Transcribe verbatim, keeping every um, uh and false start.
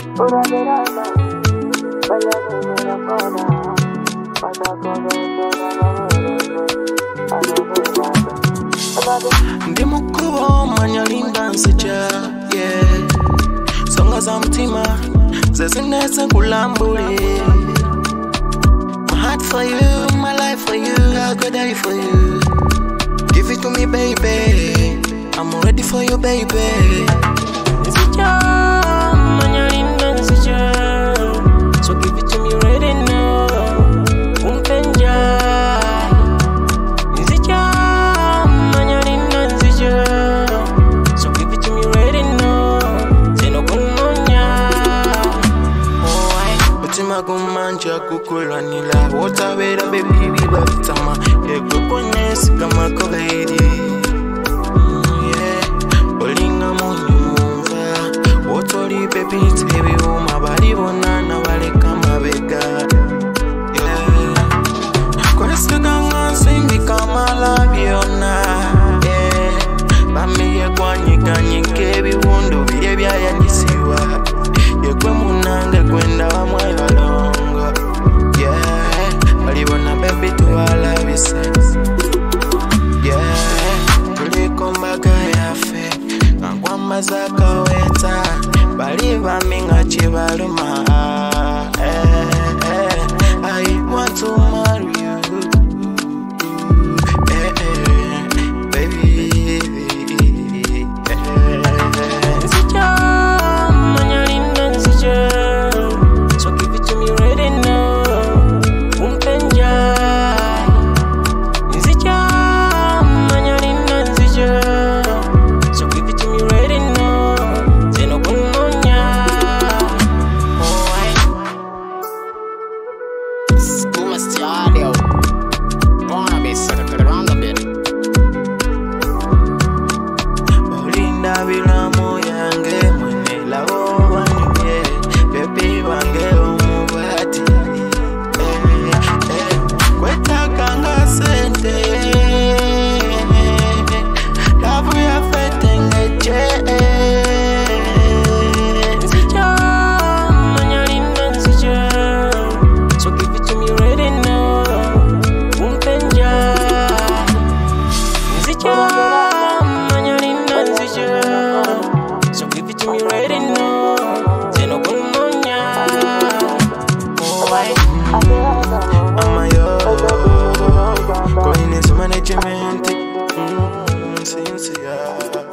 Ndimo kuwa manyalinda nsija, yeah. Songa za mtima, zezineze kulambuli. My heart for you, my life for you, I go die for you. Give it to me, baby, I'm ready for you, baby. Nsija, manyalinda nsija, so give it to me ready now. Umpenja. Kumanja kukulanila wotawera baby bibatama yekuponesi kama kobeidi yeah olinga munyumva wotori baby tebi umabali bonana bale kama bega yeah kwese ganga singi kama labiona yeah bami yekwanyikanye kebi wundo bile byayanyisiwa yekwe munange kwenda wamwe balongo yeah balibona baby tuwalabise yeah tuliko mbaga yafe ngwamba zakaweta bali baminga chibaluma eh eh I want to marry you eh eh baby Bilamo yange mwene lawo wanyuye baby wange omubati eh eh kwetaka nga sente lavu ya fete ngeche nsija manyalinda nsija so give it to me ready now umpenja nsija so give it to me ready now. Zeno kumunya. I'm a yo. Going into management. Mm, sincere.